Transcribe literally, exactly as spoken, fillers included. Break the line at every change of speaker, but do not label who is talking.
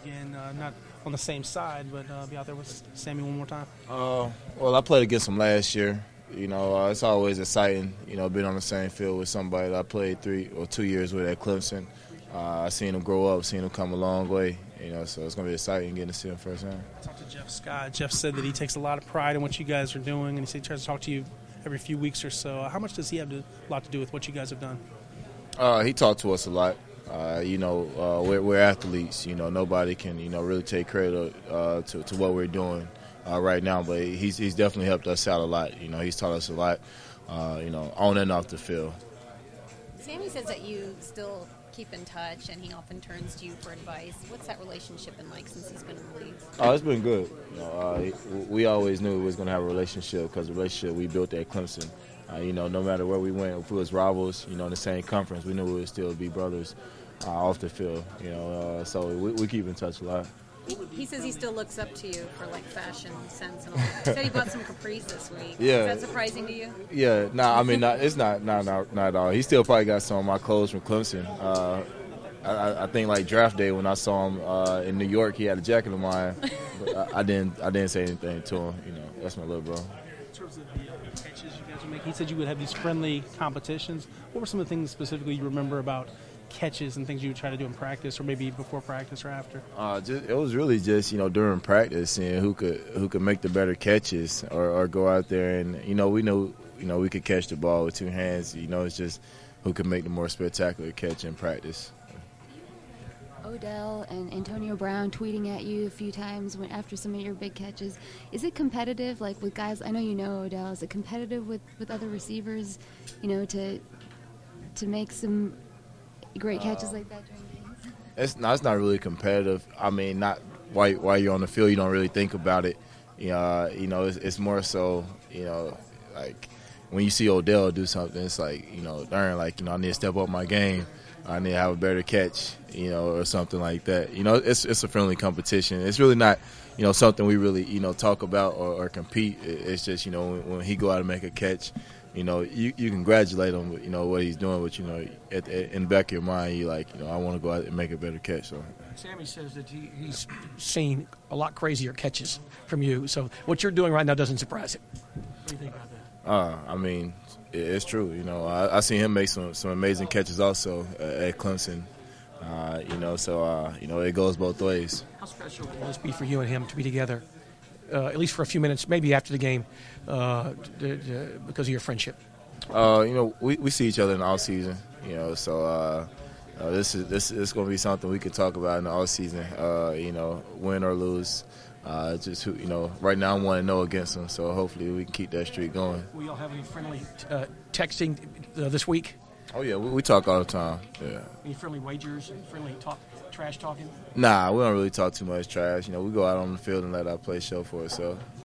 again, uh, not on the same side, but uh, be out there with Sammy one more time?
Uh, well, I played against him last year. You know, uh, it's always exciting, you know, being on the same field with somebody that I played three or two years with at Clemson. Uh, I seen him grow up, seen him come a long way, you know, so it's going to be exciting getting to see him firsthand.
I talked to Jeff Scott. Jeff said that he takes a lot of pride in what you guys are doing, and he said he tries to talk to you every few weeks or so. How much does he have to, a lot to do with what you guys have done?
Uh, he talked to us a lot. Uh, you know, uh, we're, we're athletes. You know, nobody can, you know, really take credit uh, to, to what we're doing uh, right now. But he's he's definitely helped us out a lot. You know, he's taught us a lot, uh, you know, on and off the field.
Sammy says that you still keep in touch, and he often turns to you for advice. What's that relationship been like since he's been in the league?
Oh, it's been good. You know, uh, we always knew we was going to have a relationship because the relationship we built at Clemson. Uh, you know, no matter where we went, if we was rivals, you know, in the same conference, we knew we would still be brothers uh, off the field. You know, uh, so we, we keep in touch a lot.
He, he says he still looks up to you for like fashion sense and all. He said he bought some capris this week.
Yeah.
Is that surprising to you?
Yeah, no, nah, I mean, not, it's not, not, not, not at all. He still probably got some of my clothes from Clemson. Uh, I, I think like draft day when I saw him uh, in New York, he had a jacket of mine. But I, I didn't, I didn't say anything to him. You know, that's my little bro.
In terms of the uh, catches you guys would make, he said you would have these friendly competitions. What were some of the things specifically you remember about catches and things you would try to do in practice, or maybe before practice or after?
Uh, just, it was really just, you know, during practice, seeing who could who could make the better catches, or, or go out there and, you know, we know, you know, we could catch the ball with two hands. You know, it's just who could make the more spectacular catch in practice.
Odell and Antonio Brown tweeting at you a few times when, after some of your big catches. Is it competitive, like with guys? I know you know Odell. Is it competitive with, with other receivers, you know, to to make some great catches uh, like that during games?
It's not, it's not really competitive. I mean, not while, while you're on the field, you don't really think about it. Uh, you know, it's, it's more so, you know, like when you see Odell do something, it's like, you know, darn, like, you know, I need to step up my game. I need to have a better catch, you know, or something like that. You know, it's it's a friendly competition. It's really not, you know, something we really, you know, talk about or, or compete. It's just, you know, when, when he go out and make a catch, you know, you, you congratulate him, you know, what he's doing, but, you know, at, at, in the back of your mind, you like, you know, I want to go out and make a better catch. So
Sammy says that he, he's seen a lot crazier catches from you. So what you're doing right now doesn't surprise him. What do you think about that?
Uh, I mean, it's true. You know, I, I seen him make some, some amazing catches also uh, at Clemson. Uh, you know, so, uh, you know, it goes both ways.
How special will this be for you and him to be together, uh, at least for a few minutes, maybe after the game, uh, d- d- because of your friendship?
Uh, you know, we, we see each other in the off season, you know, so uh, uh, this is this is going to be something we can talk about in the off season, uh, you know, win or lose. Uh, just who, you know, right now I want to know against them, so hopefully we can keep that streak going.
Will y'all have any friendly uh, texting uh, this week?
Oh yeah, we, we talk all the time. Yeah.
Any friendly wagers and friendly talk, trash talking?
Nah, we don't really talk too much trash. You know, we go out on the field and let our play show for itself.